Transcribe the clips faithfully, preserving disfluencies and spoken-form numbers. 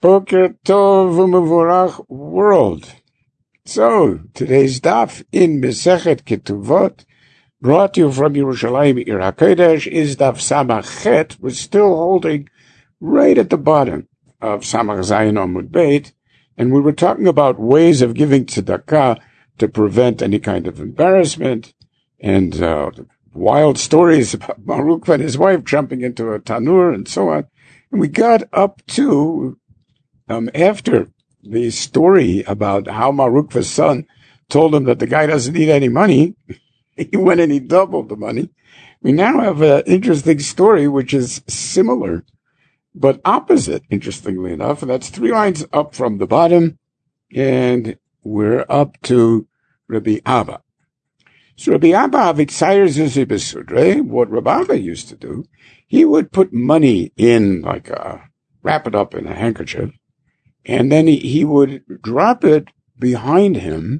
Boker Tov U'Mevorach world. So, today's daf in Mesechet Ketuvot, brought to you from Yerushalayim Ir HaKodesh, is daf Samach Chet. We're still holding right at the bottom of Samach Zayin Amud Beit, and we were talking about ways of giving tzedakah to prevent any kind of embarrassment, and uh, wild stories about Maruk and his wife jumping into a tanur and so on. And we got up to, um, after the story about how Marukva's son told him that the guy doesn't need any money, he went and he doubled the money. We now have an interesting story which is similar, but opposite, interestingly enough, and that's three lines up from the bottom, and we're up to Rabbi Abba. So Rabbi Abba Avitzayir Zuzi Besudre, what Rabbi Abba used to do, he would put money in, like, a, wrap it up in a handkerchief, and then he, he would drop it behind him,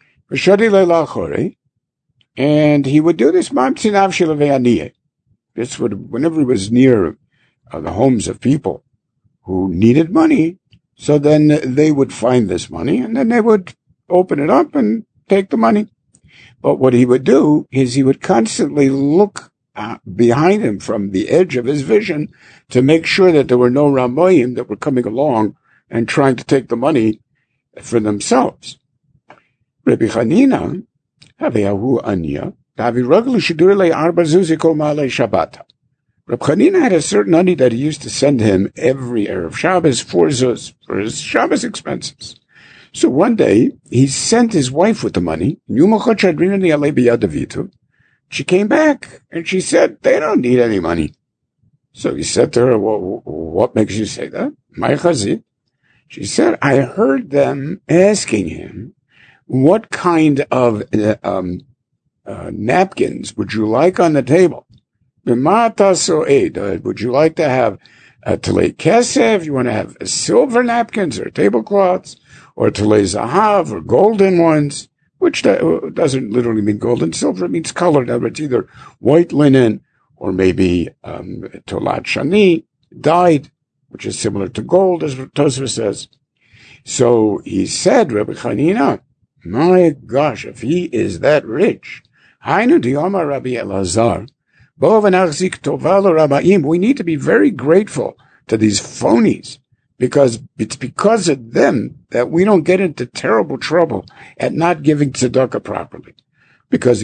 and he would do this this would, whenever he was near uh, the homes of people who needed money, so then they would find this money, and then they would open it up and take the money. But what he would do is he would constantly look uh, behind him from the edge of his vision to make sure that there were no Ramoyim that were coming along and trying to take the money for themselves. Rabbi Chanina, Haviyahu Anya, Davi Raglu Shidurle Arba Zuziko Male Shabbat. Rabbi Chanina had a certain money that he used to send him every Erev Shabbos for Zuz, for his Shabbos expenses. So one day, he sent his wife with the money. She came back, and she said, they don't need any money. So he said to her, well, what makes you say that? My chazit. She said, I heard them asking him, what kind of uh, um, uh, napkins would you like on the table? Would you like to have a talei kesef? You want to have silver napkins or tablecloths? Or talei zahav, or golden ones, which doesn't literally mean gold and silver, it means color. Now, it's either white linen, or maybe um, tolat shani, dyed, which is similar to gold, as Tosfos says. So he said, Rabbi Chanina, my gosh, if he is that rich, Hainu diyama Rabbi Elazar, we need to be very grateful to these phonies, because it's because of them that we don't get into terrible trouble at not giving tzedakah properly. Because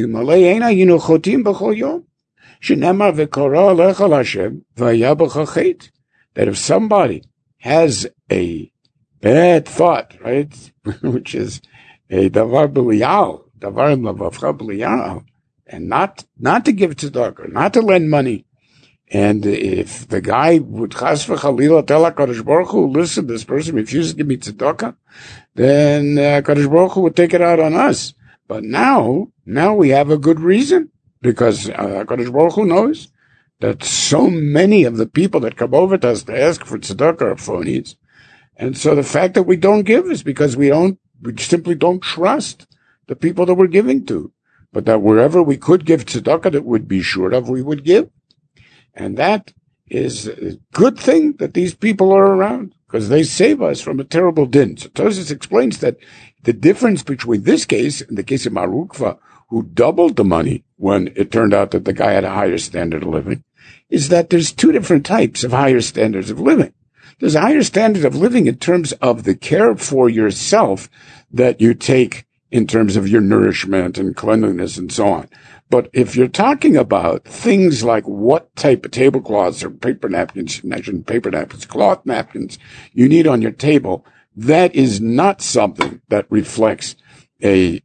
that if somebody has a bad thought, right, which is a davar b'liyal, davar lavavcha b'liyal, and not not to give tzedakah, not to lend money. And if the guy would chas v'chalila tell HaKadosh Baruch Hu, listen, this person refuses to give me tzedakah, then uh, HaKadosh Baruch Hu would take it out on us. But now, now we have a good reason, because uh, HaKadosh Baruch Hu knows that so many of the people that come over to us to ask for tzedakah are phonies. And so the fact that we don't give is because we don't, we simply don't trust the people that we're giving to. But that wherever we could give tzedakah that we'd be sure of, we would give. And that is a good thing that these people are around, because they save us from a terrible din. So Tosfos explains that the difference between this case and the case of Marukva, who doubled the money when it turned out that the guy had a higher standard of living, is that there's two different types of higher standards of living. There's a higher standard of living in terms of the care for yourself that you take in terms of your nourishment and cleanliness and so on. But if you're talking about things like what type of tablecloths or paper napkins, you mentioned paper napkins, cloth napkins you need on your table, that is not something that reflects a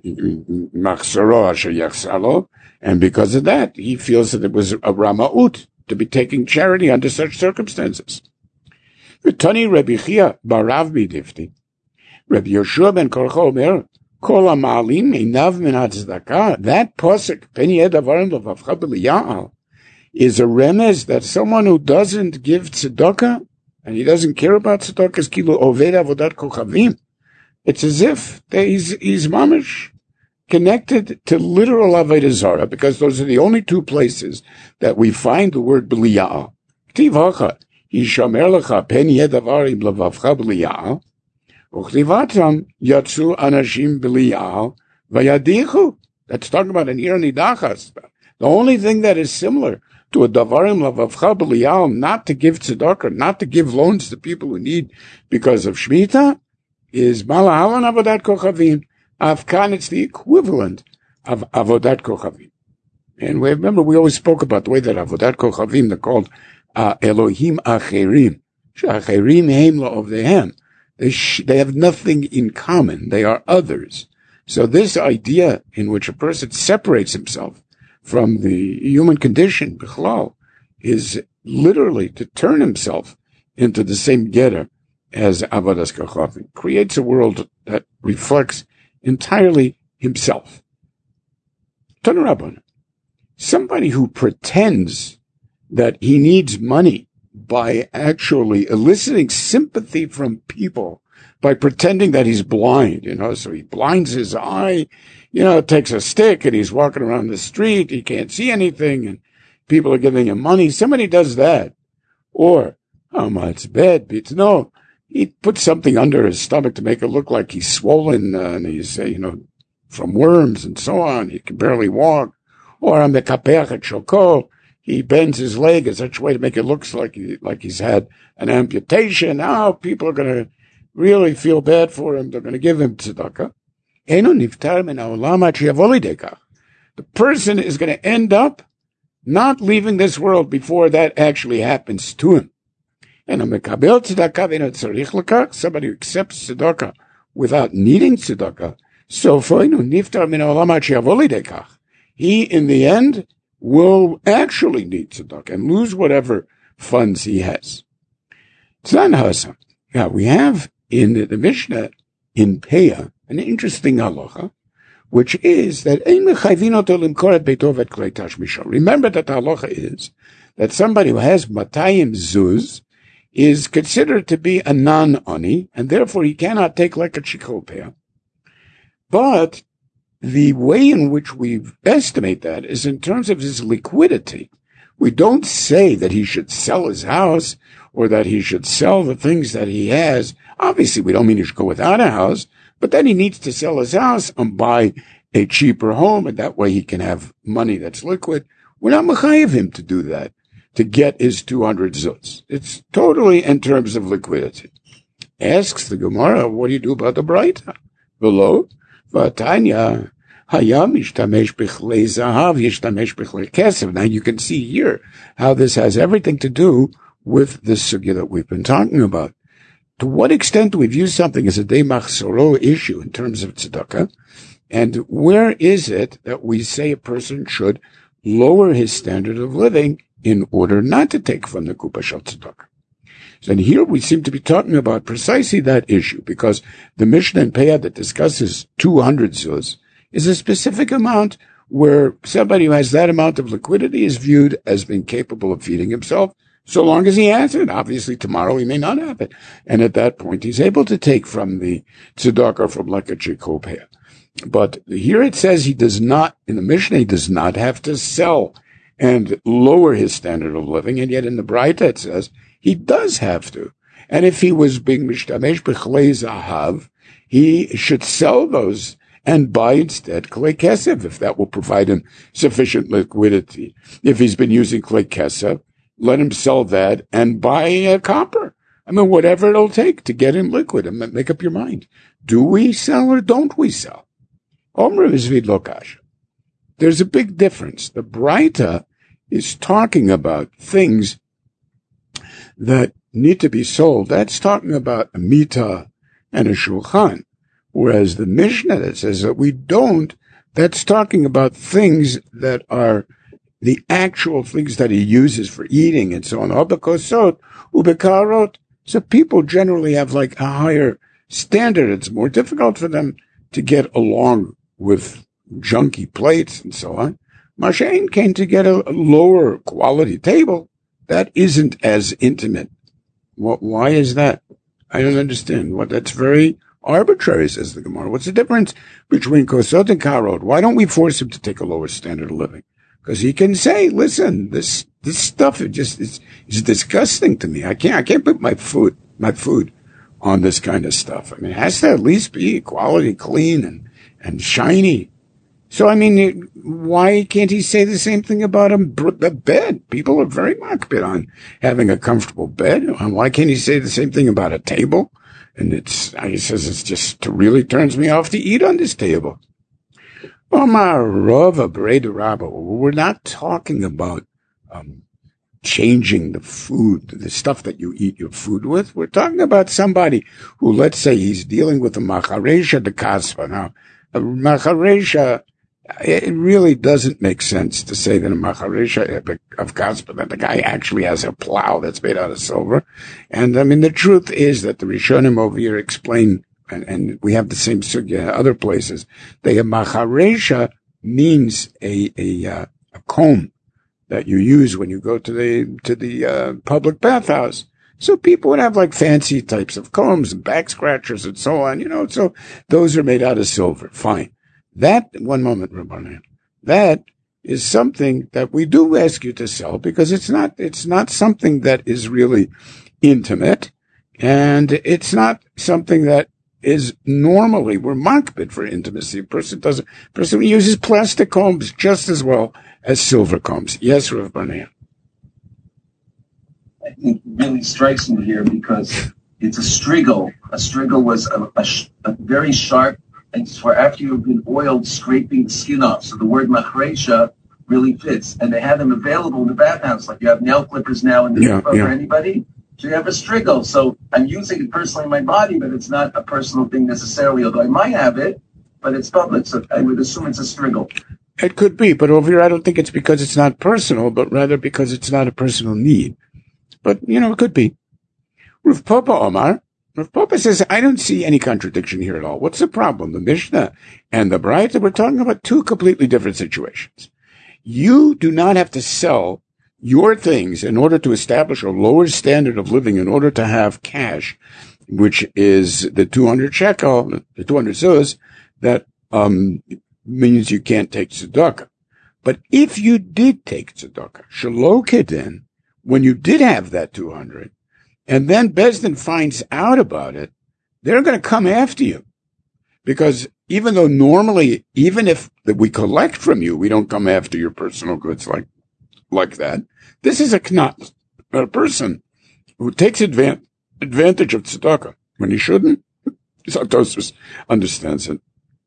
machzoro asher yachsalo, and because of that, he feels that it was a rama'ut to be taking charity under such circumstances. V'tani Rabbi Chia barav b'difti, Rabbi Yoshua ben Korcho omer, Kol ha'ma'alim einav min ha'tzedakah. That pasuk, pen yeh davarim levavcha b'liya'al, is a remez that someone who doesn't give tzedakah, and he doesn't care about tzedakah, is kilu oved avodat kochavim. It's as if he's, he's mamish connected to literal avodah zarah, because those are the only two places that we find the word b'liya'al. Ktiv hacha, Yishamer lecha pen yeh davarim levavcha b'liyal, uchlivatam yatsu anashim b'liyal vayadichu. That's talking about an ir nidachas. The only thing that is similar to a davarim levavcha b'liyal, not to give tzedakah, not to give loans to people who need because of shmita, is malahalan avodat kochavim. Afkan, it's the equivalent of avodat kochavim. And we remember, we always spoke about the way that avodat kochavim, they're called uh, Elohim acherim. Acherim heim la'ovdehem. They sh- they have nothing in common. They are others. So this idea in which a person separates himself from the human condition, bichlal, is literally to turn himself into the same getter as avodas kochavim. Creates a world that reflects entirely himself. Tanarabban. Somebody who pretends that he needs money by actually eliciting sympathy from people, by pretending that he's blind, you know, so he blinds his eye, you know, takes a stick and he's walking around the street, he can't see anything, and people are giving him money. Somebody does that. Or, oh, my, it's bad, but no, he puts something under his stomach to make it look like he's swollen, uh, and he's, uh, you know, from worms and so on. He can barely walk. Or on the kapeach at shoko, he bends his leg in such a way to make it look like he, like he's had an amputation. Now people are going to really feel bad for him. They're going to give him tzedakah. The person is going to end up not leaving this world before that actually happens to him. And somebody who accepts tzedakah without needing tzedakah, so he, in the end, will actually need tzedakah and lose whatever funds he has. Now, we have in the, the Mishnah in Peah an interesting halacha, which is that remember that the halacha is that somebody who has matayim zuz is considered to be a non-ani, and therefore he cannot take like a shikol peah. But the way in which we estimate that is in terms of his liquidity. We don't say that he should sell his house or that he should sell the things that he has. Obviously, we don't mean he should go without a house, but then he needs to sell his house and buy a cheaper home, and that way he can have money that's liquid. We're not mechayev him to do that, to get his two hundred zuz. It's totally in terms of liquidity. Asks the Gemara, what do you do about the Braita? Below, Vatanya, Hayam ishtamesh bichlei zahav, yishtamesh bichlei kesef. Now you can see here how this has everything to do with the sugya that we've been talking about. To what extent do we view something as a de machsoro issue in terms of tzedakah? And where is it that we say a person should lower his standard of living in order not to take from the kupa shel tzedakah? So and here we seem to be talking about precisely that issue, because the Mishnah in Peah that discusses two hundred zuz is a specific amount where somebody who has that amount of liquidity is viewed as being capable of feeding himself, so long as he has it. Obviously, tomorrow he may not have it. And at that point, he's able to take from the tzedakah, from like a chikol peah. But here it says he does not, in the Mishnah, he does not have to sell and lower his standard of living. And yet in the Braita it says he does have to. And if he was being mishtamesh b'chlei zahav, he should sell those and buy instead klei kesef, if that will provide him sufficient liquidity. If he's been using klei kesef, let him sell that and buy a copper. I mean, whatever it'll take to get him liquid. And make up your mind. Do we sell or don't we sell? Omrim Zvid Lokash. There's a big difference. The Braita is talking about things that need to be sold. That's talking about a mita and a shulchan. Whereas the Mishnah that says that we don't, that's talking about things that are the actual things that he uses for eating and so on. Obekosot, ubekarot. So people generally have like a higher standard. It's more difficult for them to get along with junky plates and so on. Mashain came to get a, a lower quality table that isn't as intimate. What, why is that? I don't understand. What, that's very arbitrary, says the Gemara. What's the difference between kosot and karot? Why don't we force him to take a lower standard of living? Because he can say, listen, this, this stuff, it just, it's, it's disgusting to me. I can't, I can't put my food, my food on this kind of stuff. I mean, it has to at least be quality, clean and, and shiny. So, I mean, why can't he say the same thing about a, a bed? People are very makbid on having a comfortable bed. And why can't he say the same thing about a table? And it's, he says it's just, it really turns me off to eat on this table. Omar Rava Bereda Rabba, we're not talking about, um, changing the food, the stuff that you eat your food with. We're talking about somebody who, let's say he's dealing with a macharesha de kaspa. Now, a macharesha, it really doesn't make sense to say that a macharesha of kaspa, that the guy actually has a plow that's made out of silver. And I mean, the truth is that the Rishonim over here explain, and, and we have the same sugya other places, that a macharesha means a, a, uh, a comb that you use when you go to the, to the, uh, public bathhouse. So people would have like fancy types of combs and back scratchers and so on, you know, so those are made out of silver. Fine. That, one moment, Rabbanan, that is something that we do ask you to sell because it's not, it's not something that is really intimate and it's not something that is normally, we're makbid for intimacy. A person doesn't, a person uses plastic combs just as well as silver combs. Yes, Rav Barnea. I think it really strikes me here because it's a strigel. A strigel was a, a, a very sharp, it's for after you've been oiled, scraping the skin off. So the word machresha really fits. And they have them available in the bathhouse. Like you have nail clippers now in the yeah, for yeah. anybody. So you have a strigel. So I'm using it personally in my body, but it's not a personal thing necessarily, although I might have it, but it's public. So I would assume it's a strigel. It could be, but over here I don't think it's because it's not personal, but rather because it's not a personal need. But, you know, it could be. Rav Papa Omar, Rav Papa says, I don't see any contradiction here at all. What's the problem? The Mishnah and the Braita, we're talking about two completely different situations. You do not have to sell your things in order to establish a lower standard of living in order to have cash, which is the two hundred shekel, the two hundred zuz, that um means you can't take tzedakah. But if you did take tzedakah, shelo kedin, when you did have that two hundred, and then Beis Din finds out about it, they're going to come after you. Because even though normally, even if we collect from you, we don't come after your personal goods like like that. This is a knot, a person who takes advan- advantage of tzedakah when he shouldn't. Tosfos understands it.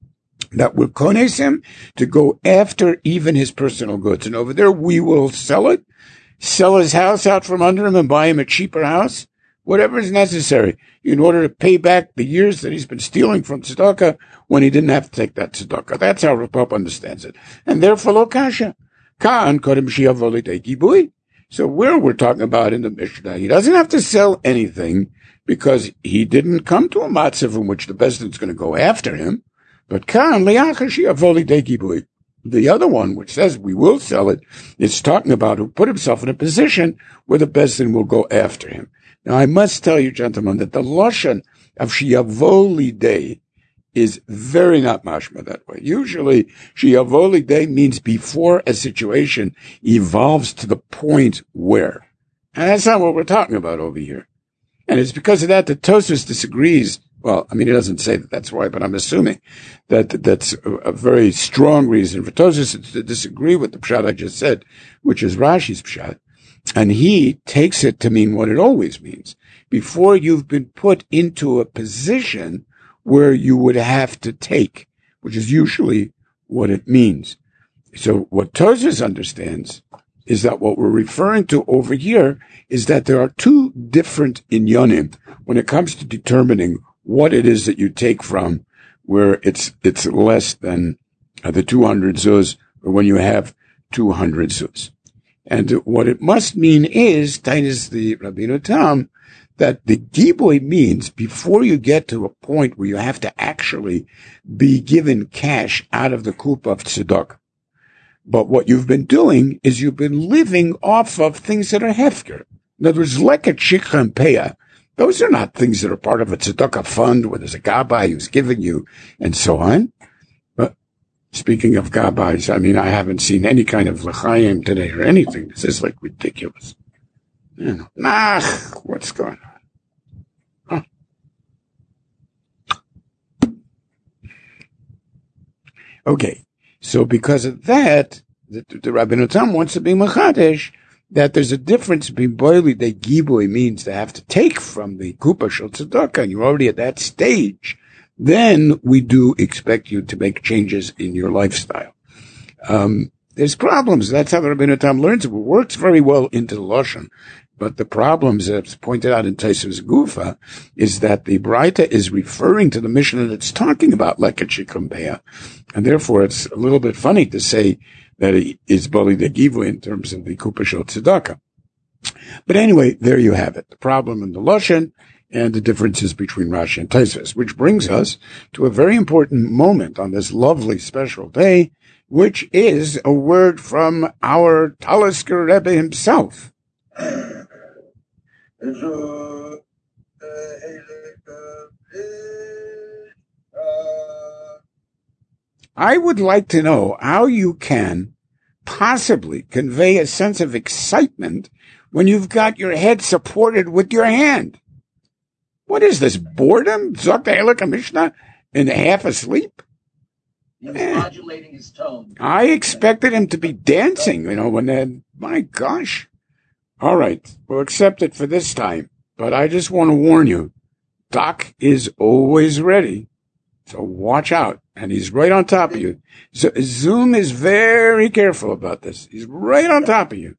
That will kones him to go after even his personal goods. And over there, we will sell it, sell his house out from under him and buy him a cheaper house, whatever is necessary in order to pay back the years that he's been stealing from tzedakah when he didn't have to take that tzedakah. That's how Rav Papa understands it. And therefore, lo kasha. Ka'an kodem she'yavo lidei gibui. So where we're talking about in the Mishnah, he doesn't have to sell anything because he didn't come to a matzav in which the Beis Din is going to go after him. But Ka'an li'achar she'yavo lidei gibui. The other one, which says we will sell it, is talking about who put himself in a position where the Beis Din will go after him. Now, I must tell you, gentlemen, that the lashon of she'yavo lidei is very not mashma that way. Usually, she'yavo lidei means before a situation evolves to the point where. And that's not what we're talking about over here. And it's because of that that Tosfos disagrees. Well, I mean, he doesn't say that that's why, but I'm assuming that that's a, a very strong reason for Tosfos to disagree with the pshat I just said, which is Rashi's pshat. And he takes it to mean what it always means. Before you've been put into a position where you would have to take, which is usually what it means. So what Tosfos understands is that what we're referring to over here is that there are two different inyanim when it comes to determining what it is that you take from, where it's it's less than uh, the two hundred zuz, or when you have two hundred zuz. And what it must mean is, Tainis the Rabbeinu Tam, that the giboy means before you get to a point where you have to actually be given cash out of the kupa of tzedakah. But what you've been doing is you've been living off of things that are hefker. In other words, leket shikha and peah, those are not things that are part of a tzedakah fund where there's a gabbai who's giving you and so on. But Speaking of gabais, I mean, I haven't seen any kind of l'chaim today or anything. This is like ridiculous. You know, nah, what's going on? Huh. Okay, so because of that, the, the Rabbeinu Tam wants to be machadesh that there's a difference between boili de gibui means they have to take from the kupa shel tzedakah, and you're already at that stage. Then we do expect you to make changes in your lifestyle. Um, there's problems. That's how the Rabbeinu Tam learns it. It works very well into the Lashon. But the problems, as pointed out in Tosfos Gufa, is that the Braita is referring to the Mishnah that's talking about Leket Shikumpeah. And therefore, it's a little bit funny to say that it is Bali de Givu in terms of the Kupa Shel Tzedakah. But anyway, there you have it. The problem in the Lashon and the differences between Rashi and Tosfos, which brings us to a very important moment on this lovely special day, which is a word from our Talisker Rebbe himself. I would like to know how you can possibly convey a sense of excitement when you've got your head supported with your hand. What is this, boredom? Zok Elik Mishnah in half asleep? He was eh. modulating his tone. I expected him to be dancing, you know, when then, my gosh. All right, we'll accept it for this time. But I just want to warn you, Doc is always ready. So watch out. And he's right on top of you. So Zoom is very careful about this. He's right on top of you.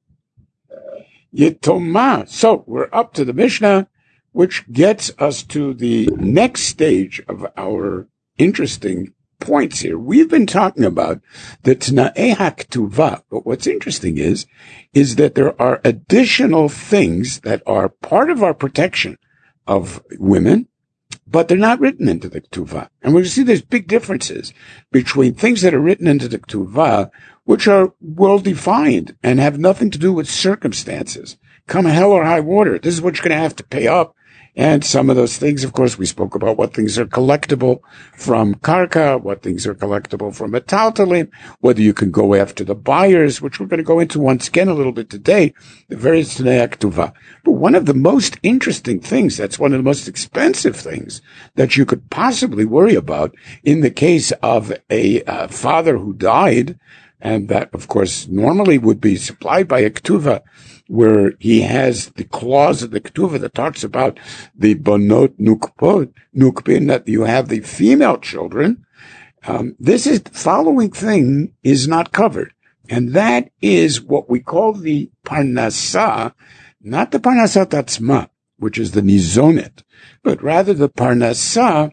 Yitoma. So we're up to the Mishnah, which gets us to the next stage of our interesting points here. We've been talking about the T'na'ei HaKtuva, but what's interesting is, is that there are additional things that are part of our protection of women, but they're not written into the Ktuva. And we see there's big differences between things that are written into the Ktuva, which are well-defined and have nothing to do with circumstances. Come hell or high water, this is what you're going to have to pay up. And some of those things, of course, we spoke about what things are collectible from karka, what things are collectible from metaltalim, whether you can go after the buyers, which we're going to go into once again a little bit today, the various T'na'ei HaKtuva. But one of the most interesting things, that's one of the most expensive things that you could possibly worry about in the case of a uh, father who died, and that, of course, normally would be supplied by a Ktuva, where he has the clause of the Ketuva that talks about the Bonot Nukpot, Nukpin, that you have the female children. Um, this is, the following thing is not covered. And that is what we call the Parnasah, not the Parnasah Tatzma, which is the Nizonet, but rather the Parnasah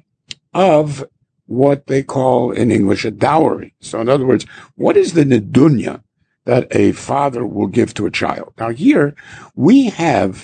of what they call in English a dowry. So in other words, what is the Nedunya that a father will give to a child? Now here, we have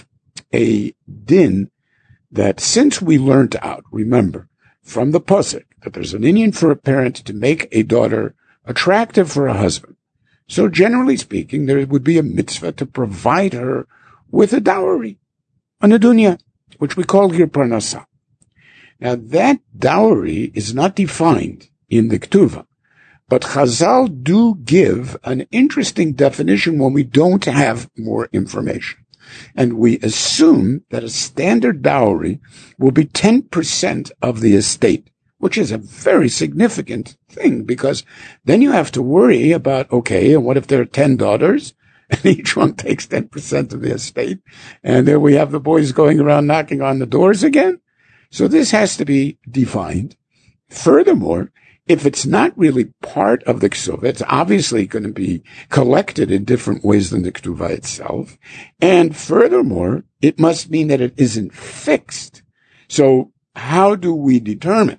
a din that since we learned out, remember, from the Pasuk, that there's an inyan for a parent to make a daughter attractive for a husband. So generally speaking, there would be a mitzvah to provide her with a dowry, a nedunya, which we call here parnasah. Now that dowry is not defined in the Ketuva, but Chazal do give an interesting definition when we don't have more information. And we assume that a standard dowry will be ten percent of the estate, which is a very significant thing, because then you have to worry about, okay, and what if there are ten daughters, and each one takes ten percent of the estate, and there we have the boys going around knocking on the doors again? So this has to be defined. Furthermore, if it's not really part of the Ksuva, it's obviously going to be collected in different ways than the Ktuva itself. And furthermore, it must mean that it isn't fixed. So how do we determine?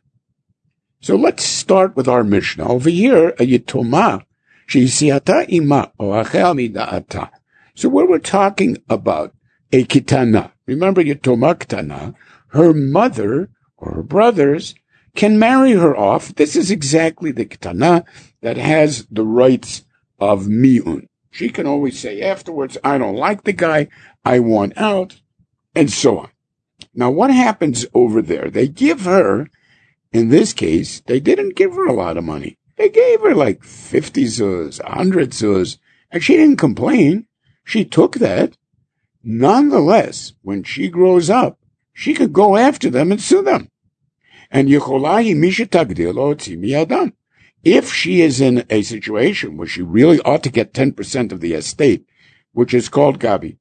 So let's start with our Mishnah. Over here, a Yitoma, she'isiata ima, or achel mida'ata. So where we're talking about a kitana, remember Yitoma Ktana, her mother or her brothers can marry her off. This is exactly the Ketana that has the rights of mi'un. She can always say afterwards, I don't like the guy, I want out, and so on. Now, what happens over there? They give her, in this case, they didn't give her a lot of money. They gave her like fifty zuz, one hundred zuz, and she didn't complain. She took that. Nonetheless, when she grows up, she could go after them and sue them. And Yecholai Misha Tagdilo Tzimi if she is in a situation where she really ought to get ten percent of the estate, which is called Gabi,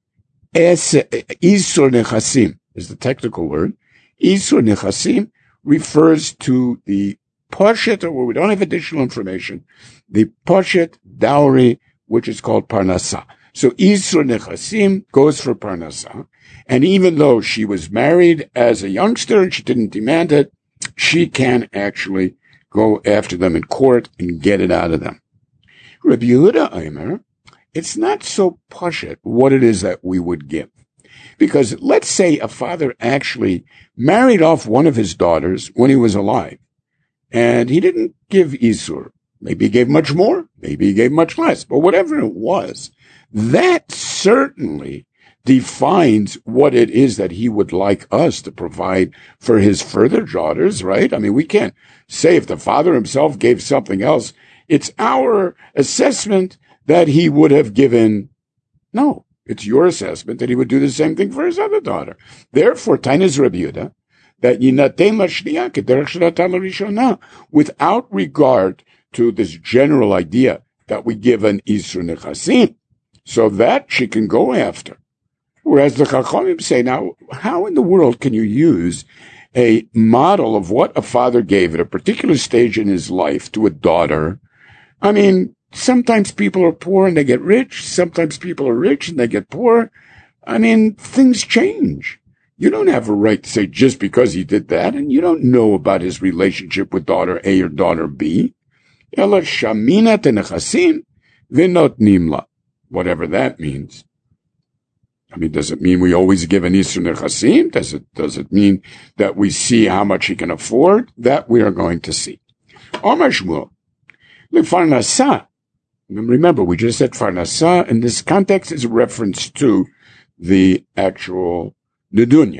Isur Nechasim is the technical word. Isur Nechasim refers to the poshet, or where we don't have additional information, the poshet dowry, which is called Parnasa. So Isur Nechasim goes for Parnasa. And even though she was married as a youngster and she didn't demand it, she can actually go after them in court and get it out of them. Rabbi Yehuda Omer, it's not so poshet what it is that we would give. Because let's say a father actually married off one of his daughters when he was alive, and he didn't give Isur. Maybe he gave much more, maybe he gave much less, but whatever it was, that certainly defines what it is that he would like us to provide for his further daughters, right? I mean, we can't say if the father himself gave something else, it's our assessment that he would have given. No, it's your assessment that he would do the same thing for his other daughter. Therefore, Tainas Rabbi Yehuda, that yinatein lashniya kederech shenatan l'rishona, without regard to this general idea that we give an Isur Nechasim, so that she can go after. Whereas the Chachamim say, now, how in the world can you use a model of what a father gave at a particular stage in his life to a daughter? I mean, sometimes people are poor and they get rich. Sometimes people are rich and they get poor. I mean, things change. You don't have a right to say just because he did that, and you don't know about his relationship with daughter A or daughter B. Ela shamina tenechasim v'not nimla, whatever that means. I mean, does it mean we always give an Isur Nechasim? Does it, does it mean that we see how much he can afford? That we are going to see. Omar Shmuel, Farnasa. Remember, we just said Farnasa, in this context is a reference to the actual Nedunya.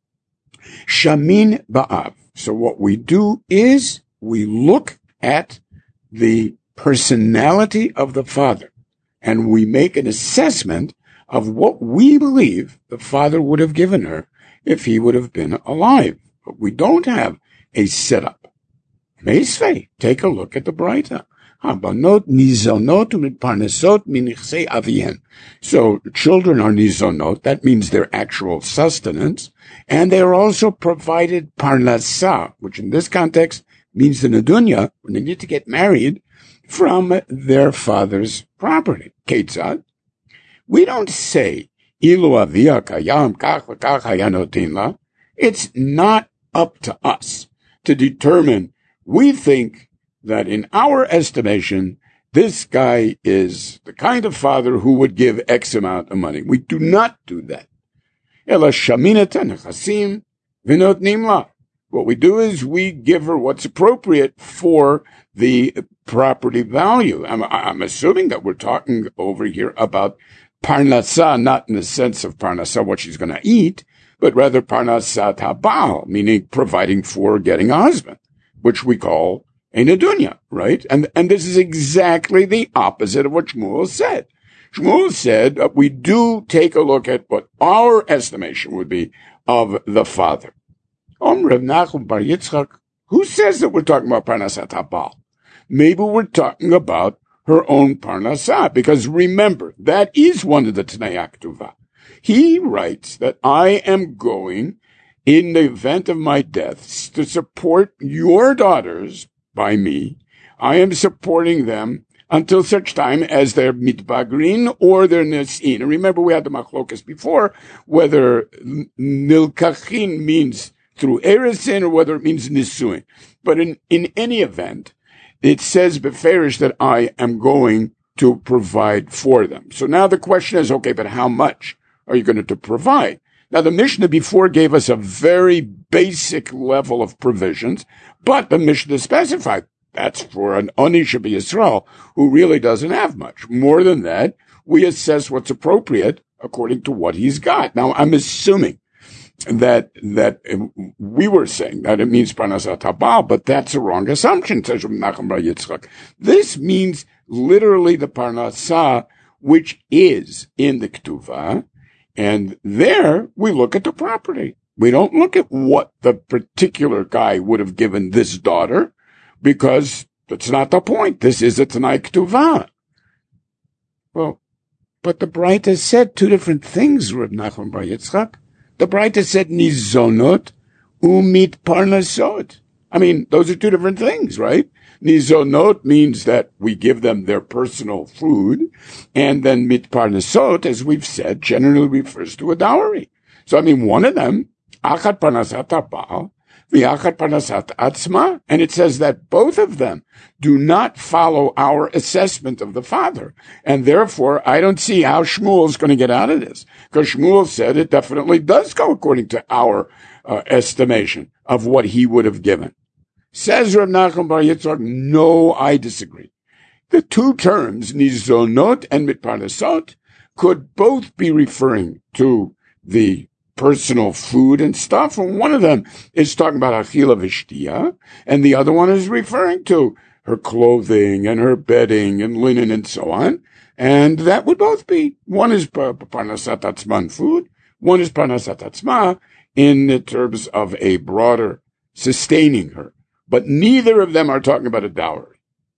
Shamin Ba'av. So what we do is we look at the personality of the father, and we make an assessment of what we believe the father would have given her if he would have been alive. But we don't have a setup. Meisvei, take a look at the Braita. Habanot nizonot u'mitparnesot minichsei avien. So children are nizonot. That means their actual sustenance. And they are also provided parnasa, which in this context means the nedunya, when they need to get married, from their father's property. Ketzad. We don't say, Ilu avia kayam kach v'kach hayanotin la. It's not up to us to determine. We think that in our estimation, this guy is the kind of father who would give X amount of money. We do not do that. Ela shaminata nechasim v'notnim la. What we do is we give her what's appropriate for the property value. I'm, I'm assuming that we're talking over here about parnasa, not in the sense of parnasa, what she's going to eat, but rather parnasat habal, meaning providing for getting a husband, which we call a nedunya, right? And and this is exactly the opposite of what Shmuel said. Shmuel said that we do take a look at what our estimation would be of the father. Om Rav Nachum Bar Yitzchak, who says that we're talking about parnasat habal? Maybe we're talking about her own parnasah, because remember, that is one of the Tanei Aktuva. He writes that I am going, in the event of my death, to support your daughters by me. I am supporting them until such time as they're mitbagrin or they're nesin. And remember, we had the machlokas before, whether nilkachin means through eresin or whether it means nisuin. But in, in any event, it says beferish that I am going to provide for them. So now the question is, okay, but how much are you going to provide? Now the Mishnah before gave us a very basic level of provisions, but the Mishnah specified that's for an Oni Sheba Yisrael who really doesn't have much. More than that, we assess what's appropriate according to what he's got. Now I'm assuming that that we were saying that it means Parnasat Habal, but that's a wrong assumption, says Reb Nachum bar Yitzchak. This means literally the Parnasah, which is in the Ketuvah, and there we look at the property. We don't look at what the particular guy would have given this daughter, because that's not the point. This is a Tanai Ketuvah. Well, but the Braita said two different things, Reb Nachum bar Yitzchak. The Braita said nizonot umit parnasot. I mean, those are two different things, right? Nizonot means that we give them their personal food, and then mit parnasot, as we've said, generally refers to a dowry. So, I mean, one of them, achat parnasat habal, v'achat parnasat atzma, and it says that both of them do not follow our assessment of the father. And therefore, I don't see how Shmuel is going to get out of this. Because Shmuel said it definitely does go according to our uh, estimation of what he would have given. Says Reb Nachum bar Yitzchak, no, I disagree. The two terms, nizonot and mitparnasot, could both be referring to the personal food and stuff, and one of them is talking about achila v'shtia, and the other one is referring to her clothing and her bedding and linen and so on, and that would both be, one is parnasat atzma food, one is parnasat atzma in the terms of a broader sustaining her, but neither of them are talking about a dowry.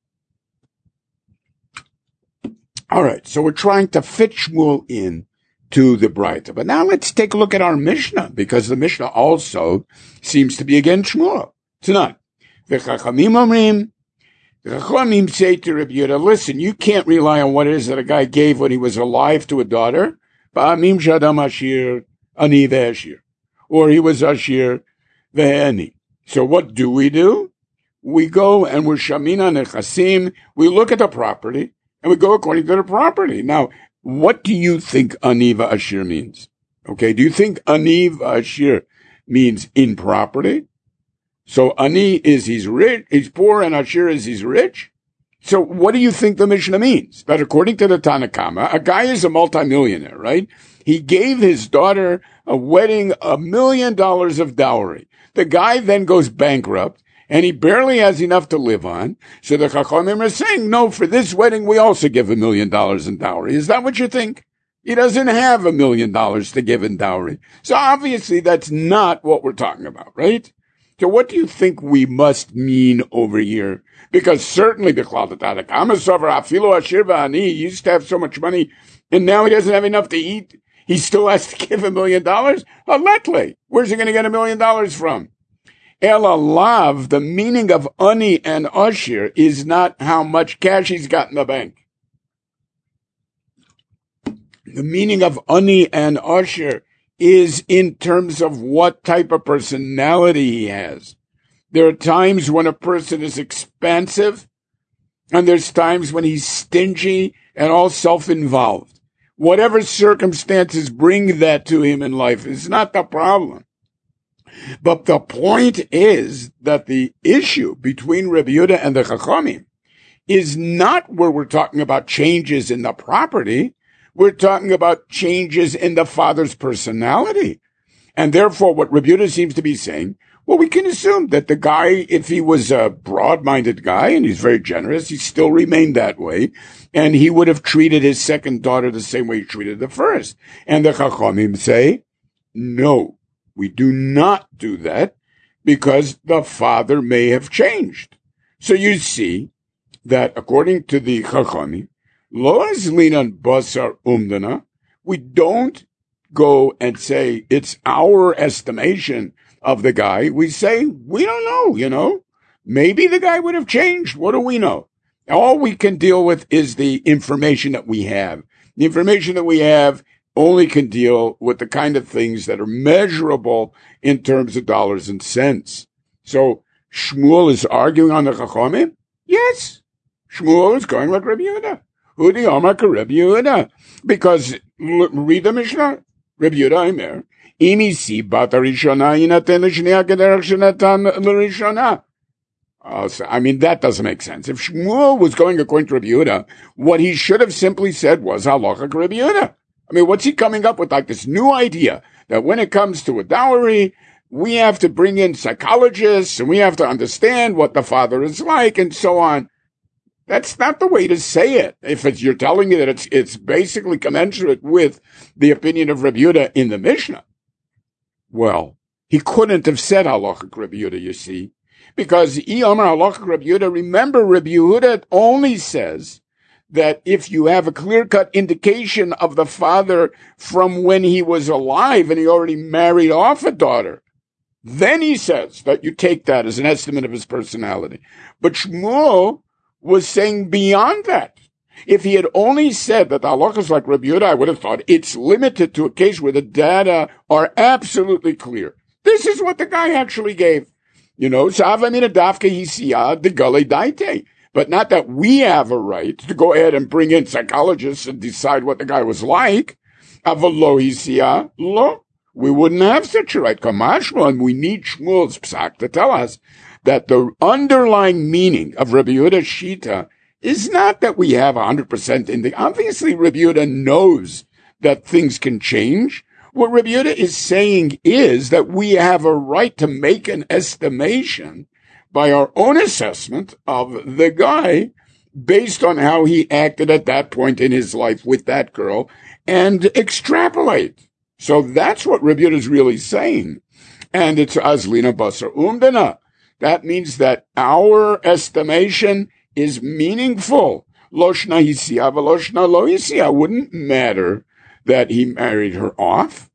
All right, so we're trying to fit Shmuel in to the Braita. But now let's take a look at our Mishnah, because the Mishnah also seems to be against Shmuel. Tonight, the Chachamim omrim, the Chachamim say to Reb Yehuda, listen, you can't rely on what it is that a guy gave when he was alive to a daughter. Ba'amim shadam ashir, ani ve'ashir. Or he was ashir ve'eni. So what do we do? We go and we're shamina nechasim, we look at the property, and we go according to the property. Now, what do you think Aniva Ashir means? Okay, do you think Aniva Ashir means in property? So Ani is he's rich, he's poor, and Ashir is he's rich? So what do you think the Mishnah means? That according to the Tanna Kama, a guy is a multimillionaire, right? He gave his daughter a wedding, a million dollars of dowry. The guy then goes bankrupt, and he barely has enough to live on. So the Chachamim are saying, no, for this wedding, we also give a million dollars in dowry. Is that what you think? He doesn't have a million dollars to give in dowry. So obviously that's not what we're talking about, right? So what do you think we must mean over here? Because certainly the Chaldatada Kamasover, Afilo Ashir V'ani, he used to have so much money, and now he doesn't have enough to eat. He still has to give a million dollars? Aletle. Where's he going to get a million dollars from? Ela lav, the meaning of ani and ashir is not how much cash he's got in the bank. The meaning of ani and ashir is in terms of what type of personality he has. There are times when a person is expansive, and there's times when he's stingy and all self-involved. Whatever circumstances bring that to him in life is not the problem. But the point is that the issue between Reb Yehuda and the Chachamim is not where we're talking about changes in the property. We're talking about changes in the father's personality. And therefore, what Reb Yehuda seems to be saying, well, we can assume that the guy, if he was a broad-minded guy and he's very generous, he still remained that way. And he would have treated his second daughter the same way he treated the first. And the Chachamim say, no. We do not do that because the father may have changed. So you see that according to the Chachamim, lo azlinan basar umdana, we don't go and say it's our estimation of the guy. We say, we don't know, you know. Maybe the guy would have changed. What do we know? All we can deal with is the information that we have. The information that we have only can deal with the kind of things that are measurable in terms of dollars and cents. So Shmuel is arguing on the Chachamim? Yes. Shmuel is going like Reb Yehuda. Hudi Omar ka Reb Yehuda. Because, read the Mishnah. Reb Yehuda Omer, Imi si bat harishona yinaten l'shneya kederach shenatan l'rishona. I mean, that doesn't make sense. If Shmuel was going according to Reb Yehuda, what he should have simply said was halacha ka Reb Yehuda. I mean, what's he coming up with, like this new idea that when it comes to a dowry, we have to bring in psychologists and we have to understand what the father is like and so on. That's not the way to say it. If it's, you're telling me that it's it's basically commensurate with the opinion of Rabbi Yehuda in the Mishnah, well, he couldn't have said halachic Rabbi Yehuda, you see, because Iyamar halachic Rabbi Yehuda. Remember, Rabbi Yehuda only says that if you have a clear-cut indication of the father from when he was alive and he already married off a daughter, then he says that you take that as an estimate of his personality. But Shmuel was saying beyond that. If he had only said that the halacha is like Rabbi Yehuda, I would have thought it's limited to a case where the data are absolutely clear. This is what the guy actually gave. You know, Savamina Dafka Yisiya de Gale Daite. But not that we have a right to go ahead and bring in psychologists and decide what the guy was like. Avalo Yisiya, lo. We wouldn't have such a right. Kamashma, and we need Shmuel's psak to tell us that the underlying meaning of Rabbi Yehuda's Shita is not that we have one hundred percent in the... Obviously, Rabbi Yehuda knows that things can change. What Rabbi Yehuda is saying is that we have a right to make an estimation by our own assessment of the guy based on how he acted at that point in his life with that girl and extrapolate. So that's what Rabbi Yehuda is really saying. And it's Azlina Basar Umdana. That means that our estimation is meaningful. Loshna Hisiya, Veloshna Lo Hisiya. Wouldn't matter that he married her off.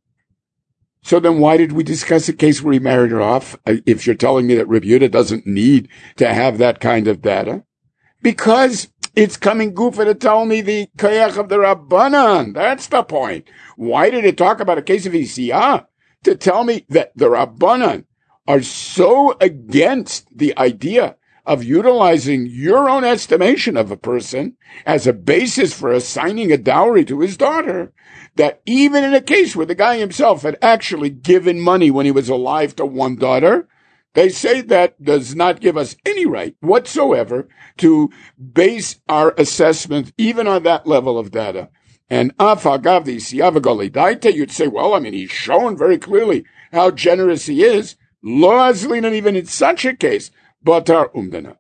So then why did we discuss a case where he married her off? If you're telling me that Rabbi Yehuda doesn't need to have that kind of data? Because it's coming goofa to tell me the koyach of the Rabbanan. That's the point. Why did it talk about a case of Hisiya? To tell me that the Rabbanan are so against the idea of utilizing your own estimation of a person as a basis for assigning a dowry to his daughter, that even in a case where the guy himself had actually given money when he was alive to one daughter, they say that does not give us any right whatsoever to base our assessment even on that level of data. And afagav the you'd say, well, I mean, he's shown very clearly how generous he is. Lo azlin, and even in such a case, batar umdana.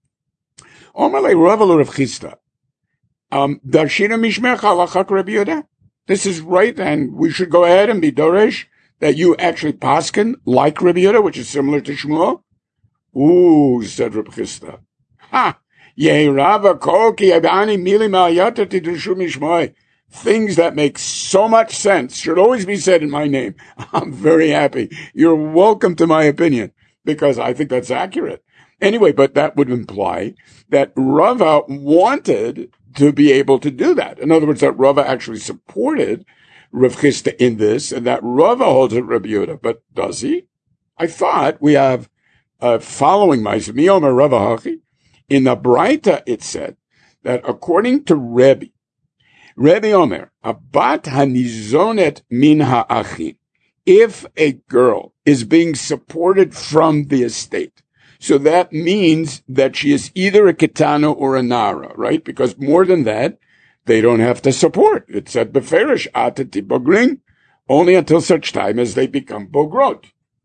Omalei Rav Rav Chisda. Um, Darshina mishmech halachak Rabbi Yehuda. This is right, and we should go ahead and be doresh that you actually paskin like Rabbi Yehuda, which is similar to Shmuel. Ooh, said Rav Chisda. Ha! Yehi Rava kol ki yabani mili ma'ayata tidushu mishmoi. Things that make so much sense should always be said in my name. I'm very happy. You're welcome to my opinion, because I think that's accurate. Anyway, but that would imply that Rava wanted to be able to do that. In other words, that Rava actually supported Rav Chisda in this, and that Rava holds it Rabbi Yehuda. But does he? I thought we have, uh, following my Miyom Rava Hachi, in the Braita it said that according to Rebbe, Rebbe Omer, abat hanizonet min ha'achim. If a girl is being supported from the estate, so that means that she is either a ketana or a nara, right? Because more than that, they don't have to support. It said beferish atati bogring, only until such time as they become bogrot.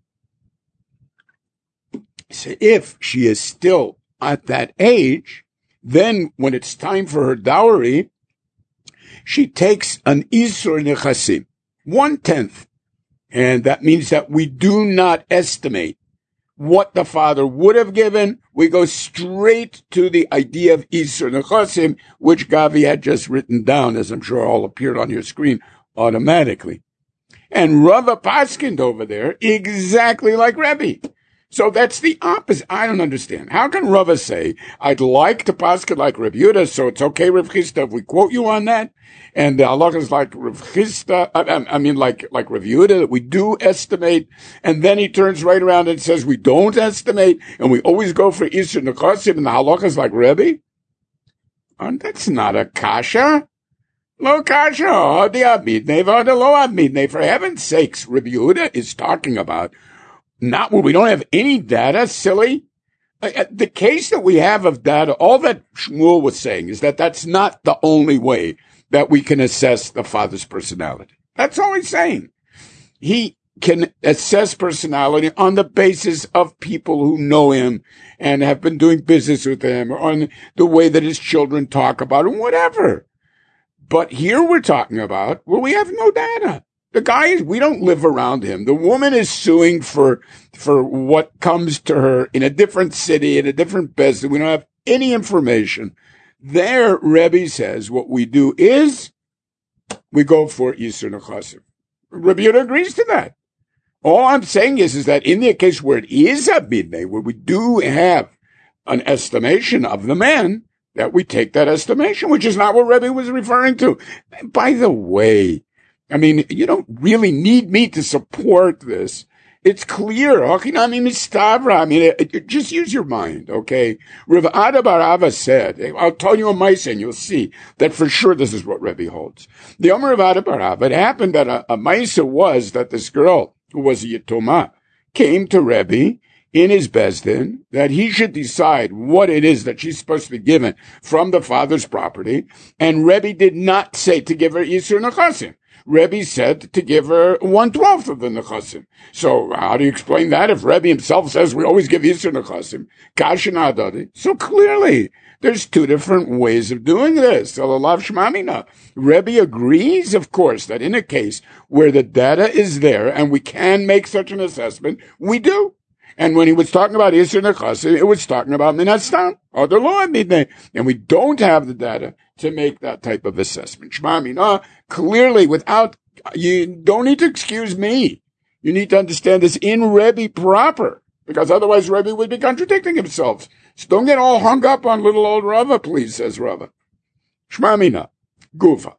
So if she is still at that age, then when it's time for her dowry, she takes an Isur Nechasim, one-tenth. And that means that we do not estimate what the father would have given. We go straight to the idea of Isur Nechasim, which Gavi had just written down, as I'm sure all appeared on your screen automatically. And Rava paskind over there exactly like Rebbe. So that's the opposite. I don't understand. How can Rava say, I'd like to paskin like Rav Yehuda, so it's okay, Rav Chisda, if we quote you on that? And the halacha is like Rav Chisda, I, I mean, like, like Rav Yehuda, that we do estimate. And then he turns right around and says we don't estimate, and we always go for Isur Nechasim, and the halacha is like Rebbe? And that's not a kasha. Lo kasha, hadi abidnei, v'hadi lo abidnei. For heaven's sakes, Rav Yehuda is talking about not when we don't have any data, silly. The case that we have of data, all that Shmuel was saying is that that's not the only way that we can assess the father's personality. That's all he's saying. he can assess personality on the basis of people who know him and have been doing business with him, or on the way that his children talk about him, whatever. But here we're talking about, well, we have no data. The guy is, we don't live around him. The woman is suing for, for what comes to her in a different city, in a different business. We don't have any information. There, Rebbe says, what we do is, we go for Yisur Nechasim. Rebbe Yehuda agrees to that. All I'm saying is, is that in the case where it is a bidnei, where we do have an estimation of the man, that we take that estimation, which is not what Rebbe was referring to. And by the way, I mean, you don't really need me to support this. It's clear. I mean, I mean, it, it, just use your mind, okay? Rav Ada bar Ava said, I'll tell you a maisa and you'll see that for sure this is what Rebbe holds. The Omer of Ada bar Ava, it happened that a, a maisa was that this girl, who was a Yitoma, came to Rebbe in his Bezdin, that he should decide what it is that she's supposed to be given from the father's property, and Rebbe did not say to give her Yisur Nechasim. Rebbe said to give her one-twelfth of the Nechasim. So how do you explain that if Rebbe himself says we always give Yisur Nechasim? Kashin Adadi. So clearly, there's two different ways of doing this. Alalav Shmamina. Rebbe agrees, of course, that in a case where the data is there and we can make such an assessment, we do. And when he was talking about Yisur Nechasim, it was talking about Minas Tam, other law midnei. And we don't have the data to make that type of assessment. Shema Mina, clearly without, you don't need to excuse me. You need to understand this in Rebbe proper, because otherwise Rebbe would be contradicting himself. So don't get all hung up on little old Rava, please, says Rava. Shema Mina, Gufa.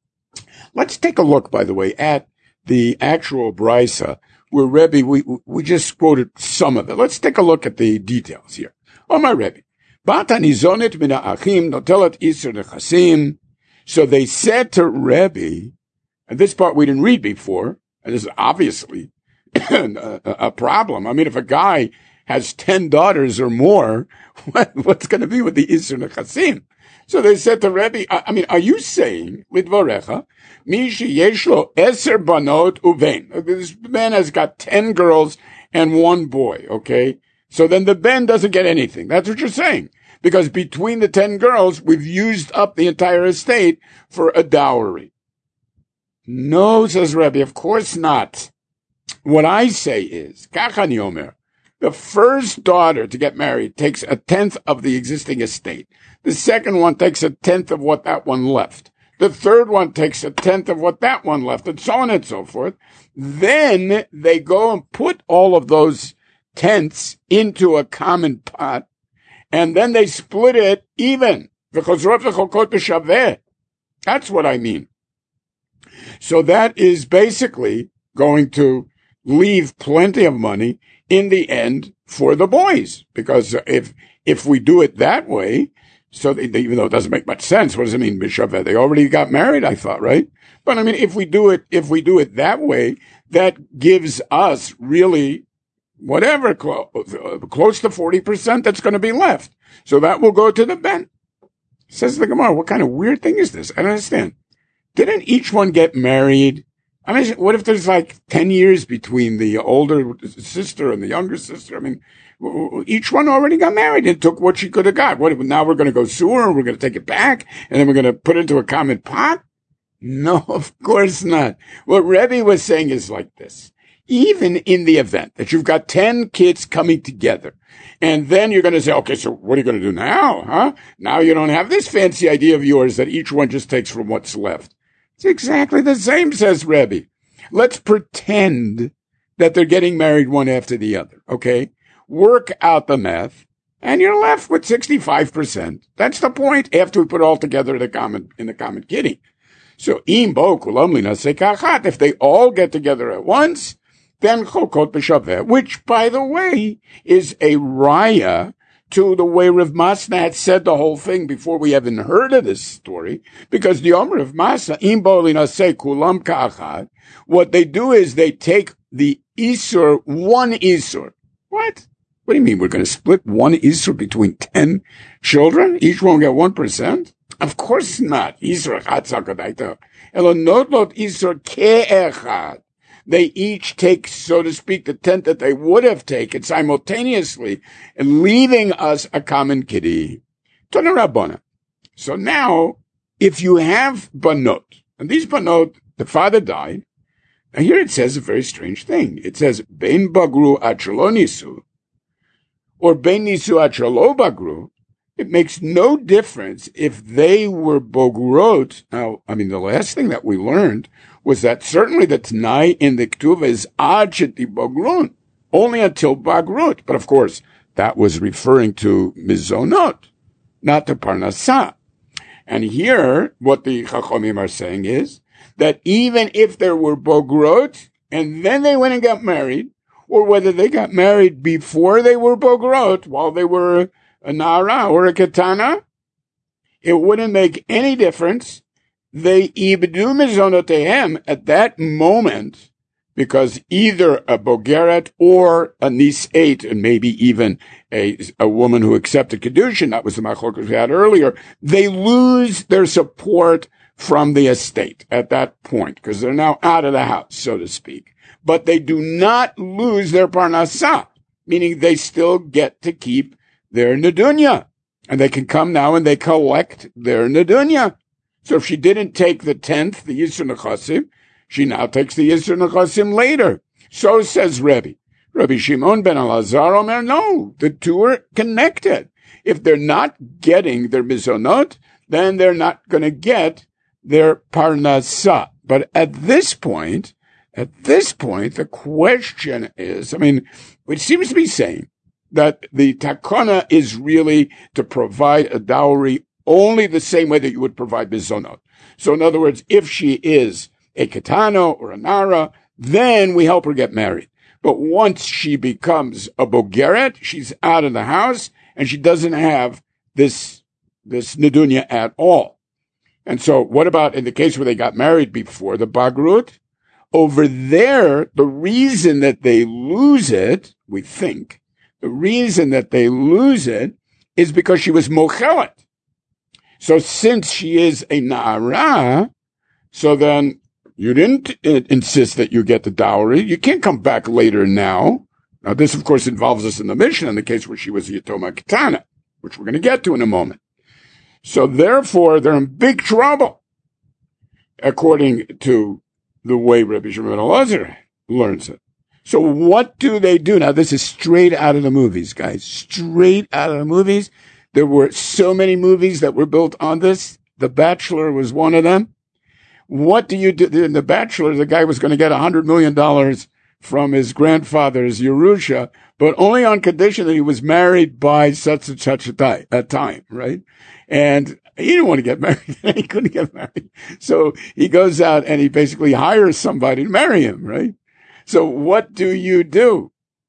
Let's take a look, by the way, at the actual Brisa, where Rebbe, we, we just quoted some of it. Let's take a look at the details here. Oh, my Rebbe. Bata nizonet mina achim notelet Yisur Nechasim. So they said to Rebbe, and this part we didn't read before, and this is obviously a, a problem. I mean, if a guy has ten daughters or more, what, what's going to be with the Yisur Nechasim? So they said to Rebbe, I, I mean, are you saying, Lidvarecha, Mishi Yeshlo Eser Banot Uvein? This man has got ten girls and one boy, okay? So then the ben doesn't get anything. That's what you're saying. Because between the ten girls, we've used up the entire estate for a dowry. No, says Rebbe, of course not. What I say is, Kachani Omer, the first daughter to get married takes a tenth of the existing estate. The second one takes a tenth of what that one left. The third one takes a tenth of what that one left, and so on and so forth. Then they go and put all of those tenths into a common pot, and then they split it even. That's what I mean. So that is basically going to leave plenty of money in the end for the boys. Because if if we do it that way, so they, they, even though it doesn't make much sense, what does it mean, Bishaveh? They already got married, I thought, right? But I mean, if we do it, if we do it that way, that gives us really whatever, close, close to forty percent that's going to be left. So that will go to the ben. Says the Gemara, what kind of weird thing is this? I don't understand. Didn't each one get married? I mean, what if there's like ten years between the older sister and the younger sister? I mean, each one already got married and took what she could have got. What, now we're going to go sue her, we're going to take it back, and then we're going to put it into a common pot? No, of course not. What Rebbe was saying is like this. Even in the event that you've got ten kids coming together, and then you're going to say, okay, so what are you going to do now, huh? Now you don't have this fancy idea of yours that each one just takes from what's left. It's exactly the same, says Rebbe. Let's pretend that they're getting married one after the other, okay? Work out the math, and you're left with sixty-five percent. That's the point after we put it all together in the common, in the common kitty. So, if they all get together at once, then Chokot B'Shaveh, which, by the way, is a raya to the way Rav Masna had said the whole thing before we even heard of this story, because the Omer of Masna, Im Bo Linaseh Kulam Ka'achad, what they do is they take the Isur, one Isur. What? What do you mean? We're going to split one Isur between ten children? Each one will get one percent? Of course not. Isur Chad Sakadaita. Elo not lot Isur Ke'echad. they each take, so to speak, the tenth that they would have taken simultaneously, and leaving us a common kitty. Tana Rabbana. So now, if you have banot, and these banot, the father died, and here it says a very strange thing. It says, bein bagru achalo nisu, or bein nisu achalo bagru. It makes no difference if they were bogrot. Now, I mean, the last thing that we learned was that certainly the Tanai in the Ketuvah is ad sheti bogrun, only until bagrut. But of course, that was referring to mizonot, not to parnasah. And here, what the Chachamim are saying is that even if there were bogrot, and then they went and got married, or whether they got married before they were bogrot, while they were a nara or a katana, it wouldn't make any difference. They ibdu mizonotehem at that moment, because either a bogeret or a nis'et, and maybe even a, a woman who accepted kedushin, that was the machlokas we had earlier, they lose their support from the estate at that point, because they're now out of the house, so to speak. But they do not lose their parnasah, meaning they still get to keep their nedunya. And they can come now and they collect their nedunya. So if she didn't take the tenth, the Yisur Nechasim, she now takes the Yisur Nechasim later. So says Rebbe. Rabbi Shimon ben Elazar Omer, no, the two are connected. If they're not getting their mizonot, then they're not going to get their parnasah. But at this point, at this point, the question is, I mean, it seems to be saying that the takana is really to provide a dowry only the same way that you would provide mizonot. So in other words, if she is a ketana or a nara, then we help her get married. But once she becomes a bogeret, she's out of the house and she doesn't have this, this nedunya at all. And so what about in the case where they got married before the bagrut? Over there, the reason that they lose it, we think, the reason that they lose it is because she was mochelet. So since she is a na'ara, so then you didn't insist that you get the dowry. You can't come back later now. Now this, of course, involves us in the Mishnah in the case where she was a Yatoma Ketana, which we're going to get to in a moment. So therefore, they're in big trouble, according to the way Rabbi Shimon ben Elazar learns it. So what do they do? Now, this is straight out of the movies, guys. Straight out of the movies. There were so many movies that were built on this. The Bachelor was one of them. What do you do? In The Bachelor, the guy was going to get one hundred million dollars from his grandfather's Yerusha, but only on condition that he was married by such and such a time, a time, right? And he didn't want to get married. He couldn't get married. So he goes out and he basically hires somebody to marry him, right? So what do you do?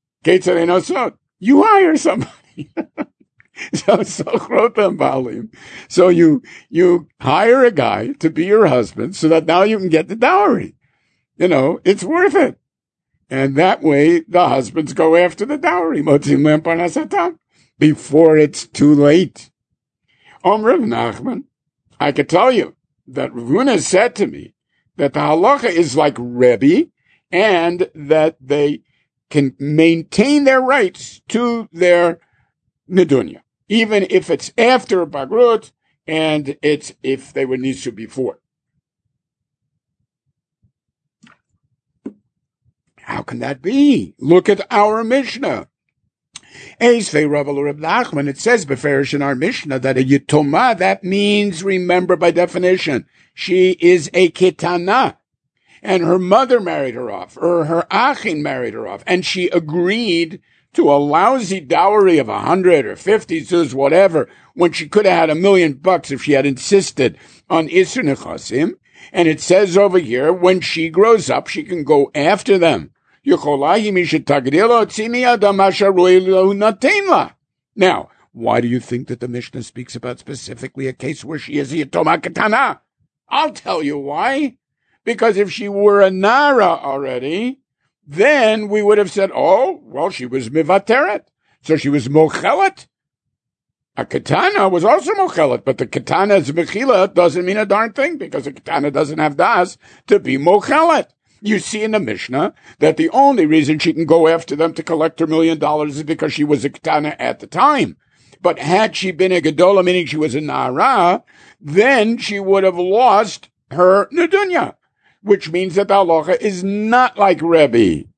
You hire somebody. So, so, so you, you hire a guy to be your husband so that now you can get the dowry. You know, it's worth it. And that way the husbands go after the dowry. Before it's too late. Om Rav Nachman, I could tell you that Rav Huna said to me that the halacha is like Rebbe, and that they can maintain their rights to their nedunya, even if it's after bagrut and it's if they were nisu before. How can that be? Look at our Mishnah. Eisvei Rav Reb Nachman, it says beferish in our Mishnah that a yitoma, that means, remember by definition, she is a ketana. And her mother married her off, or her achin married her off, and she agreed to a lousy dowry of a hundred or fifty zuz, whatever, when she could have had a million bucks if she had insisted on Isur Nechasim. And it says over here, when she grows up, she can go after them. Now, why do you think that the Mishnah speaks about specifically a case where she is a Yatoma Ketana? I'll tell you why. Because if she were a Nara already, then we would have said, oh, well, she was Mivateret. So she was Mochelet. A Ketana was also Mochelet, but the Ketana's Mechila doesn't mean a darn thing because a Ketana doesn't have Das to be Mochelet. You see in the Mishnah that the only reason she can go after them to collect her million dollars is because she was a ketana at the time. But had she been a gedola, meaning she was a nara, then she would have lost her nedunya, which means that the halacha is not like Rebbe.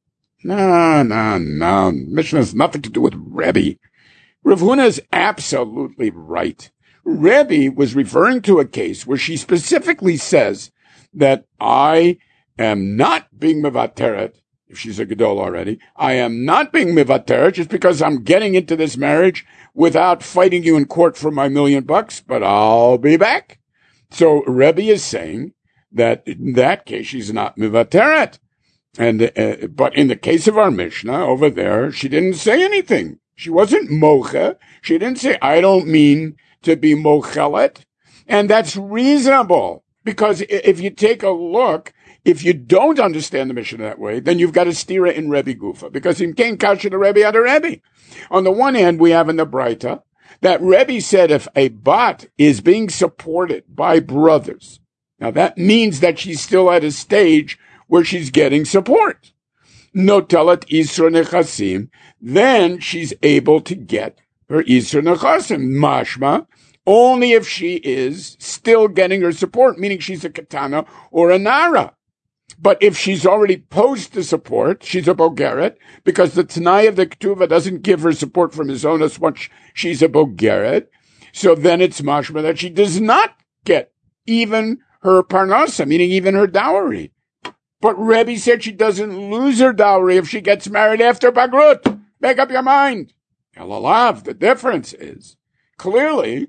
No, no, no. Mishnah has nothing to do with Rebbe. Rav Huna is absolutely right. Rebbe was referring to a case where she specifically says that I am not being mevateret, if she's a gedol already, I am not being mevateret just because I'm getting into this marriage without fighting you in court for my million bucks, but I'll be back. So Rebbe is saying that in that case, she's not mevateret. And, uh, but in the case of our Mishnah over there, she didn't say anything. She wasn't mocha. She didn't say, I don't mean to be mochelet. And that's reasonable, because if you take a look, if you don't understand the Mishnah that way, then you've got a stira in Rebbe Gufa, because in Kain Kasha the Rebbe had a Rebbe. On the one hand, we have in the Braita that Rebbe said if a bat is being supported by brothers, now that means that she's still at a stage where she's getting support. Notelet Isra Nechasim, then she's able to get her Isra Nechasim. Mashma, only if she is still getting her support, meaning she's a katana or a nara. But if she's already post the support, she's a bogeret, because the Tanai of the Ketuva doesn't give her support from his own as once she's a bogeret. So then it's mashma that she does not get even her parnasa, meaning even her dowry. But Rebbe said she doesn't lose her dowry if she gets married after Bagrut. Make up your mind. Elalav, the difference is, clearly,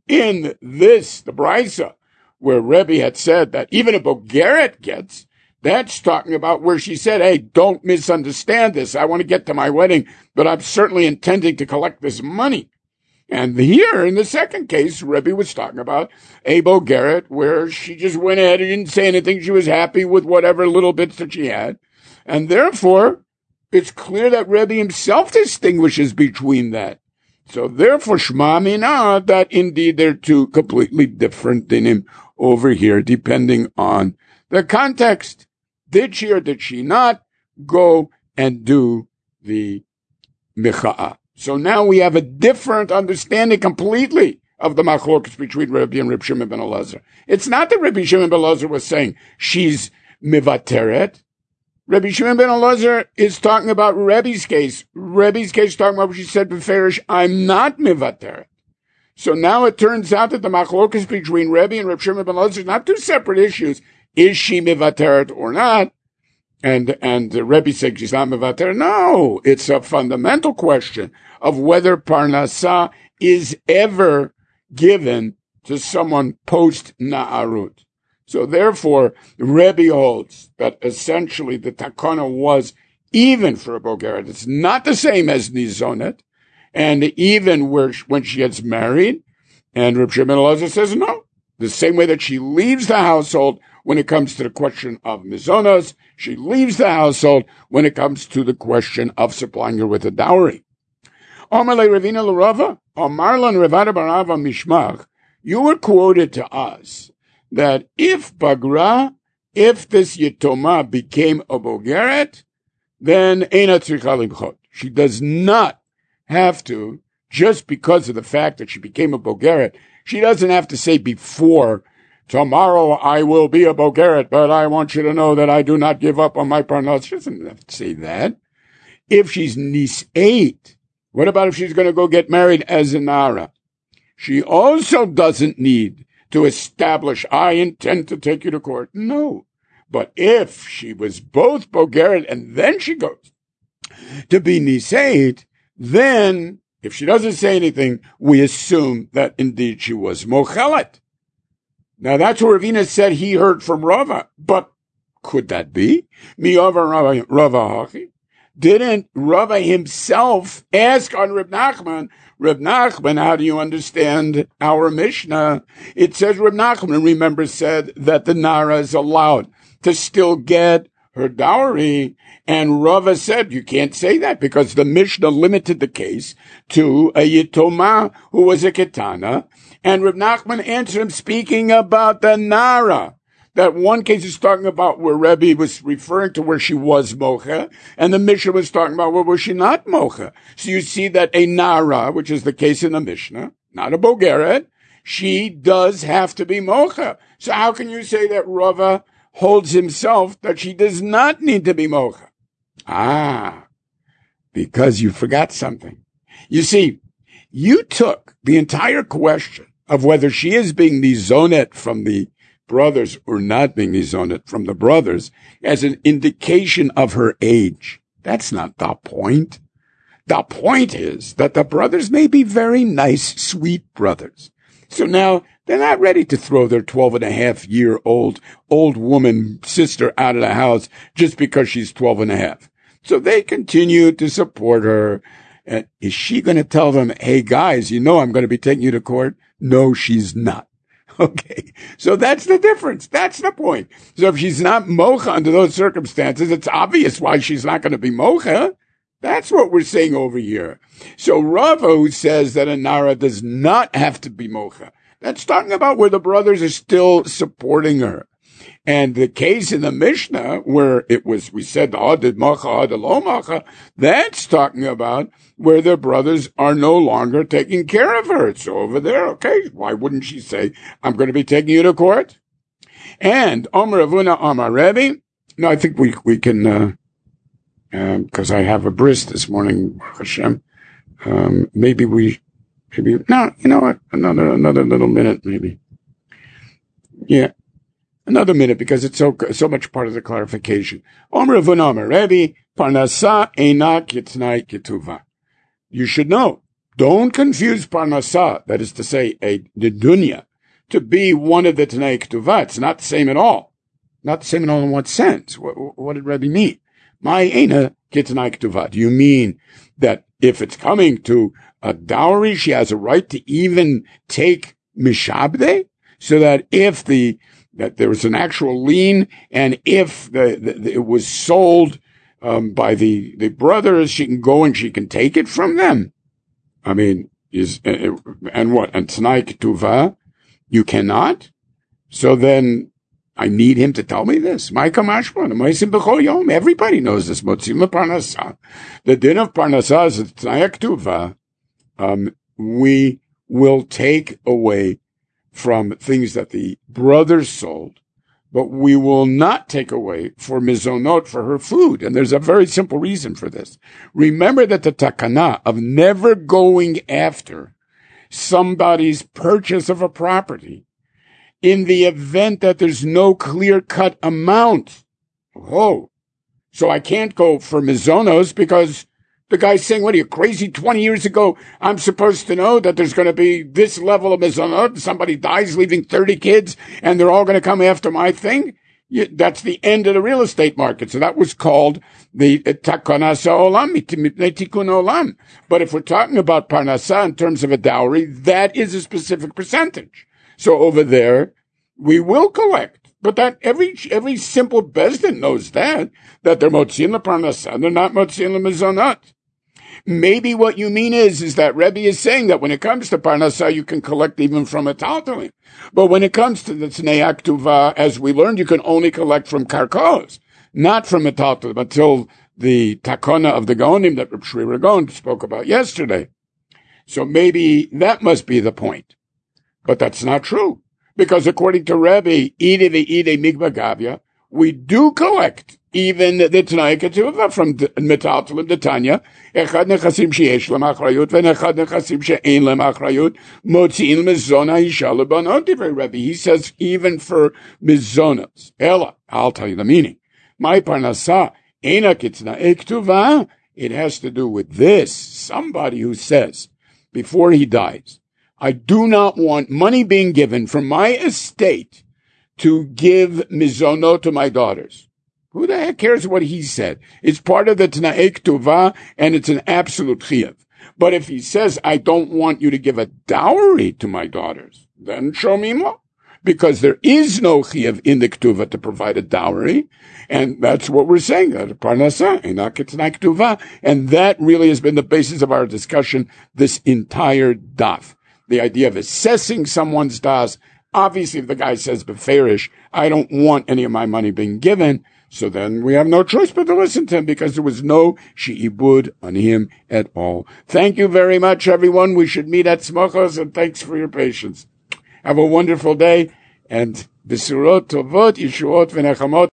in this, the Brisa, where Rebbe had said that even a bogeret gets, that's talking about where she said, hey, don't misunderstand this. I want to get to my wedding, but I'm certainly intending to collect this money. And here, in the second case, Rebbe was talking about a bogeret, where she just went ahead and didn't say anything. She was happy with whatever little bits that she had. And therefore, it's clear that Rebbe himself distinguishes between that. So therefore, Shema Mina, that indeed they're two completely different dinim over here, depending on the context. Did she or did she not go and do the micha'ah? So now we have a different understanding completely of the machlokas between Rabbi and Reb Shimon ben Elazar. It's not that Rabbi Shimon ben Elazar was saying she's mivateret. Rabbi Shimon ben Elazar is talking about Rebbe's case. Rebbe's case is talking about what she said beferish, I'm not mivateret. So now it turns out that the machlokas between Rebbe and Reb Shimon ben Elazar is not two separate issues. Is she mivateret or not? And, and the Rebbe said she's not mivateret. No, it's a fundamental question of whether parnasa is ever given to someone post na'arut. So therefore, Rebbe holds that essentially the takana was even for a bogeret. It's not the same as nizonet, and even where when she gets married. And Reb Shimon Elazar says no. The same way that she leaves the household when it comes to the question of mizonos, she leaves the household when it comes to the question of supplying her with a dowry. Omerle Ravina L'Rava, Omarlan Revada Barava Mishmach, you were quoted to us that if Bagra, if this Yitoma became a Bogeret, then Eina Tzricha Limchot. She does not have to, just because of the fact that she became a Bogeret, she doesn't have to say before, tomorrow I will be a bogeret, but I want you to know that I do not give up on my parnas. She doesn't have to say that. If she's nis'eit, what about if she's going to go get married as a nara? She also doesn't need to establish, I intend to take you to court. No. But if she was both bogeret and then she goes to be nis'eit, then if she doesn't say anything, we assume that indeed she was mochelet. Now that's what Ravina said he heard from Rava, but could that be? Mi'ova Rava Hachi? Didn't Rava himself ask on Reb Nachman, Reb Nachman, how do you understand our Mishnah? It says Reb Nachman, remember, said that the Nara is allowed to still get her dowry, and Rava said, you can't say that because the Mishnah limited the case to a Yitoma who was a Ketana, and Reb Nachman answered him speaking about the Nara. that one case is talking about where Rebbe was referring to where she was mocha, and the Mishnah was talking about where was she not mocha. So you see that a nara, which is the case in the Mishnah, not a bogeret, she does have to be mocha. So how can you say that Rava holds himself that she does not need to be mocha? Ah, because you forgot something. You see, you took the entire question of whether she is being nizonet from the brothers or not being nizonet from the brothers as an indication of her age. That's not the point. The point is that the brothers may be very nice, sweet brothers. So now they're not ready to throw their twelve and a half year old, old woman sister out of the house just because she's twelve and a half. So they continue to support her. And is she going to tell them, hey guys, you know I'm going to be taking you to court? No, she's not. Okay. So that's the difference. That's the point. So if she's not mocha under those circumstances, it's obvious why she's not going to be mocha. That's what we're saying over here. So Rava, who says that a nara does not have to be mocha, that's talking about where the brothers are still supporting her. And the case in the Mishnah where it was, we said, adid macha, adid lo macha, that's talking about where the brothers are no longer taking care of her. So over there, okay, why wouldn't she say, I'm going to be taking you to court? And Omer Avuna Amar Rebbe, no, I think we, we can, uh, um, cause I have a bris this morning, Hashem. Um, maybe we, maybe, no, you know what? Another, another little minute, maybe. Yeah. Another minute, because it's so so much part of the clarification. Omer Avun Omer Rebbe, Parnasa Eina Kitnai Ketuva. You should know, don't confuse Parnasa, that is to say, a the dunya, to be one of the Tanai Ketuva. It's not the same at all. Not the same at all in what sense? What, what did Rebbe mean? My Eina Kitnai Ketuva. Do you mean that if it's coming to a dowry, she has a right to even take Mishabde? So that if the that there was an actual lien, and if the, the, the it was sold um, by the, the brothers, she can go and she can take it from them. I mean, is uh, and what? And Tanai Ketuva, you cannot? So then I need him to tell me this. Everybody knows this. The din of Parnasah is Tanai Ketuva. Um, we will take away from things that the brothers sold, but we will not take away for mizonot, for her food. And there's a very simple reason for this. Remember that the takana of never going after somebody's purchase of a property in the event that there's no clear-cut amount. Oh, so I can't go for mizonos because the guy's saying, what are you, crazy? twenty years ago, I'm supposed to know that there's going to be this level of mizonot. Somebody dies leaving thirty kids, and they're all going to come after my thing? You, that's the end of the real estate market. So that was called the takanasa olam, tikun olam. But if we're talking about parnasa in terms of a dowry, that is a specific percentage. So over there, we will collect. But that every every simple bezdin knows that, that they're motziin la parnasa, they're not motziin la mizonot. Maybe what you mean is, is that Rebbe is saying that when it comes to Parnasah, you can collect even from a Taltalim. But when it comes to the Tnei Aktuva, as we learned, you can only collect from Karkos, not from a Taltalim, until the Takona of the Gaonim that Reb Shri Ragon spoke about yesterday. So maybe that must be the point. But that's not true. Because according to Rebbe, Ide ve'ide migba gavya, we do collect even the Tanai Ketuva from Metaltalim the Tanya, Echad nechasim sheyesh lem achrayut, ve'echad nechasim she'ein lem achrayut, motzi'in mizona isha lebanot divrei Rebbe. He says even for mizonas. Ella, I'll tell you the meaning. My parnasa, eina kitnai ketuva, it has to do with this. Somebody who says, before he dies, I do not want money being given from my estate to give mizono to my daughters. Who the heck cares what he said? It's part of the Tnai Ketuva, and it's an absolute chiyuv. But if he says, I don't want you to give a dowry to my daughters, then show me more. Because there is no chiyuv in the Ketuva to provide a dowry, and that's what we're saying. Parnasa, eina kitnai ketuva, and that really has been the basis of our discussion this entire daf. The idea of assessing someone's das Obviously, if the guy says beferish, I don't want any of my money being given, so then we have no choice but to listen to him because there was no she'ibud on him at all. Thank you very much, everyone. We should meet at Smachos, and thanks for your patience. Have a wonderful day, and Besurot Tovot, Yeshuot V'Nechamot.